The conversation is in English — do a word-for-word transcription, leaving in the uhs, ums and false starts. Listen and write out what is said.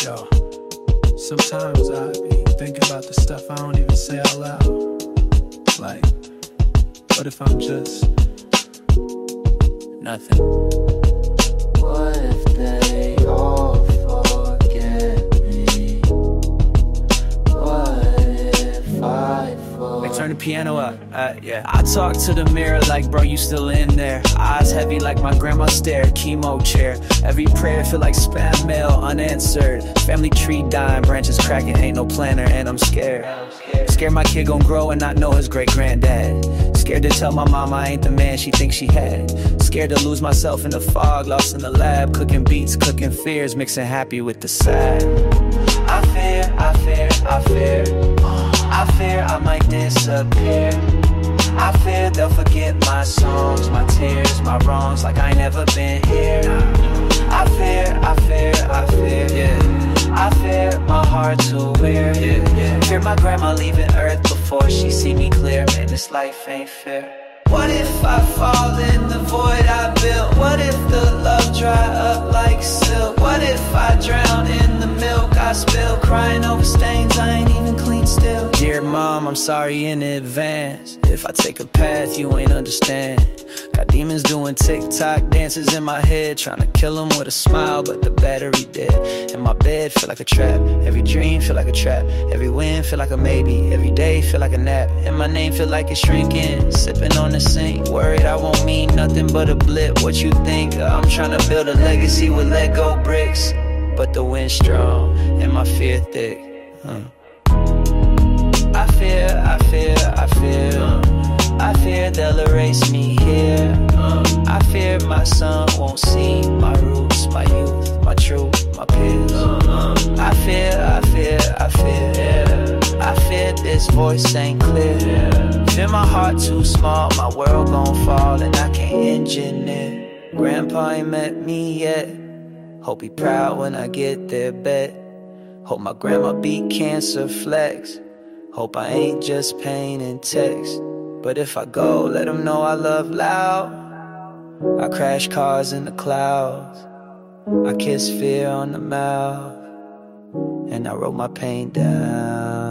Yo, sometimes I be thinking about the stuff I don't even say out loud. Like, what if I'm just nothing? What if they all forget me? What if I forget? Hey, turn the piano up, uh, yeah. I talk to the mirror like, bro, you still in there. Eyes heavy like my grandma's stare, chemo chair. Every prayer feel like spam mail, unanswered. Family tree dying, branches cracking, ain't no planner, and I'm scared. Scared my kid gon' grow and not know his great-granddad. Scared to tell my mama I ain't the man she thinks she had. Scared to lose myself in the fog, lost in the lab. Cooking beats, cooking fears, mixing happy with the sad. I fear, I fear, I fear I fear I might disappear. I fear they'll forget my songs, my tears, my wrongs, like I ain't never been here. I fear, I fear, I fear, yeah. I fear my heart too weird, yeah, yeah. Fear my grandma leaving earth before she see me clear. Man, this life ain't fair. What if I fall in the void I built? What if the love dry up like silk? What if I drown in the milk I spill? Crying over stains I ain't even clean still. Dear mom, I'm sorry in advance if I take a path you ain't understand. Got demons doing TikTok dances in my head, trying to kill them with a smile, but the battery dead. And my bed feel like a trap, every dream feel like a trap. Every win feel like a maybe, every day feel like a nap. And my name feel like it's shrinking, sipping on the sink. Worried I won't mean nothing but a blip. What you think? I'm trying to build a legacy with Lego bricks, but the wind's strong and my fear thick. huh. I fear, I fear, I fear I fear they'll erase me here. I fear my son won't see my roots, my youth, my truth, my peers. I fear, I fear, I fear I fear this voice ain't clear. Fear my heart too small, my world gon' fall and I can't engineer. Grandpa ain't met me yet, hope he proud when I get there, bet. Hope my grandma beat cancer flex. Hope I ain't just pain and text. But if I go, let them know I love loud. I crash cars in the clouds. I kiss fear on the mouth. And I wrote my pain down.